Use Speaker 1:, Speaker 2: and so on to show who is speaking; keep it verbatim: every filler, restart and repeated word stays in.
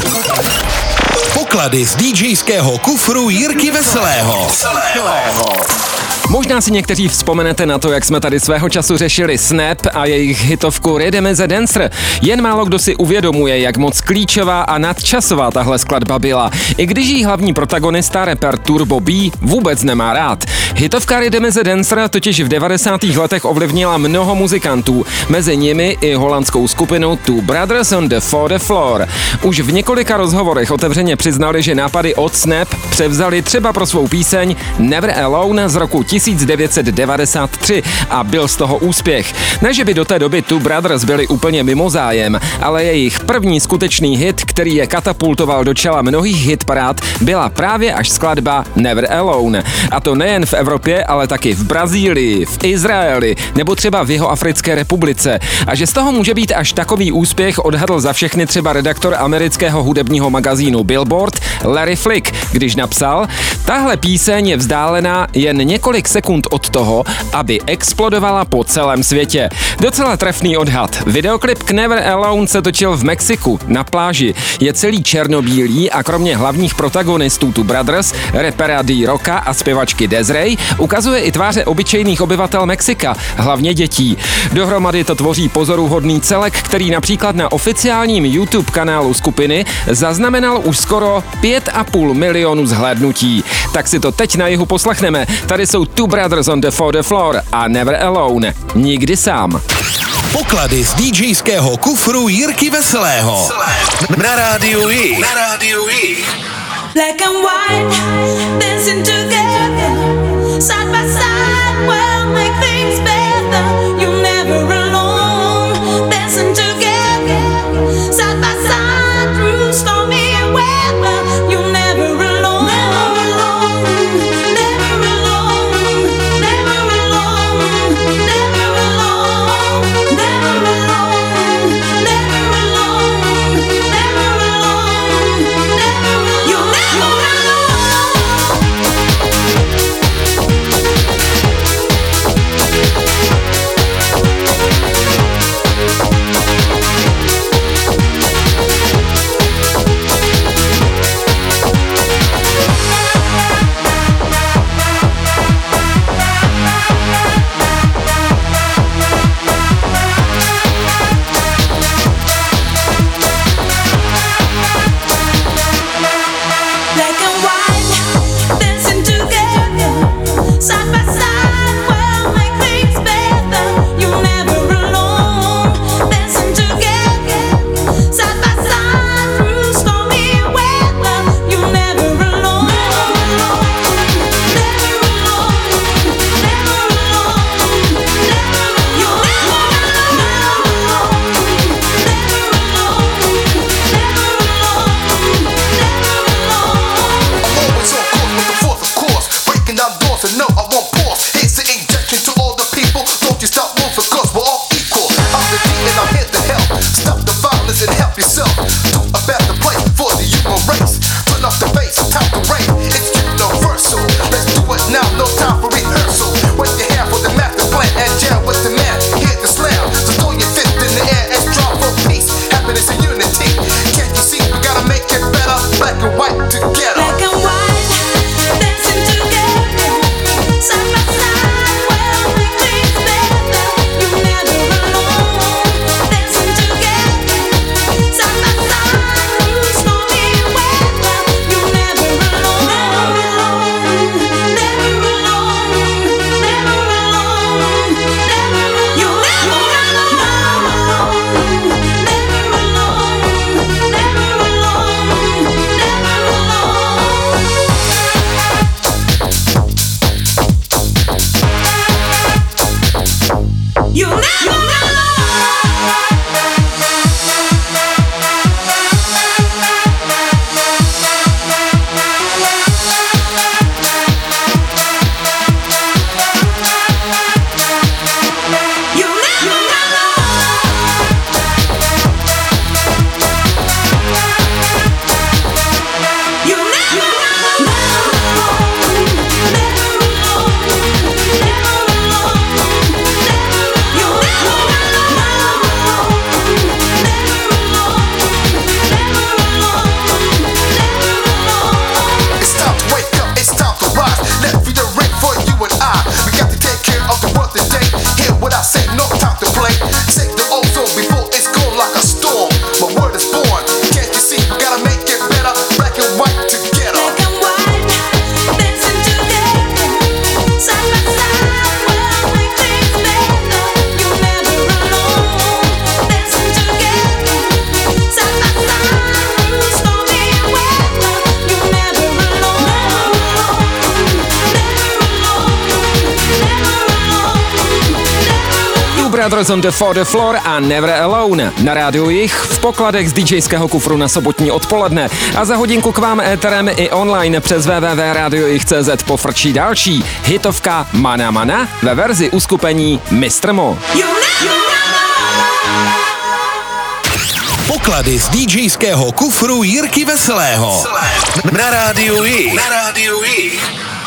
Speaker 1: Poklady z DJského kufru Jirky Veselého.
Speaker 2: Možná si někteří vzpomenete na to, jak jsme tady svého času řešili Snap a jejich hitovku Rhythm is a Dancer. Jen málo kdo si uvědomuje, jak moc klíčová a nadčasová tahle skladba byla. I když jí hlavní protagonista, rapper Turbo B, vůbec nemá rád. Hitovka Rhythm is a Dancer totiž v devadesátých letech ovlivnila mnoho muzikantů, mezi nimi i holandskou skupinu Two Brothers on the fourth Floor. Už v několika rozhovorech otevřeně přiznali, že nápady od Snap převzali třeba pro svou píseň Never Alone z roku tisíc devět set devadesát tři a byl z toho úspěch. Ne, že by do té doby Two Brothers byli úplně mimo zájem, ale jejich první skutečný hit, který je katapultoval do čela mnohých hitparád, byla právě až skladba Never Alone. A to nejen v Evropě, ale taky v Brazílii, v Izraeli nebo třeba v Jihoafrické republice. A že z toho může být až takový úspěch, odhadl za všechny třeba redaktor amerického hudebního magazínu Billboard Larry Flick, když napsal: tahle píseň je vzdálená jen několik sekund od toho, aby explodovala po celém světě. Docela trefný odhad. Videoklip k Never Alone se točil v Mexiku, na pláži. Je celý černobílý a kromě hlavních protagonistů Two Brothers, rapera D-Rocka a zpěvačky Desiree, ukazuje i tváře obyčejných obyvatel Mexika, hlavně dětí. Dohromady to tvoří pozoruhodný celek, který například na oficiálním YouTube kanálu skupiny zaznamenal už skoro pět a půl milionu zhlédnutí. Tak si to teď na jihu poslechneme. Tady jsou Two Brothers on the fourth Floor a Never Alone. Nikdy sám.
Speaker 1: Poklady z DJského kufru Jirky Veselého. Na rádiu I. Na rádiu I.
Speaker 3: Black and white, dancing together, side by side, we'll make things better. You're never alone, dancing together, side by side, through stormy weather. You're never alone, never alone, never alone, never alone, never alone, never alone, never alone, never alone, never alone. You're never alone.
Speaker 2: Brothers on the fourth floor a Never Alone. Na rádiu Jich v pokladech z DJského kufru na sobotní odpoledne. A za hodinku k vám éterem i online přes w w w tečka radio jich tečka c z pofrčí další hitovka Mana Mana ve verzi uskupení mister Mo.
Speaker 1: Poklady z DJského kufru Jirky Veselého. Na rádiu Jich. Na rádiu Jich.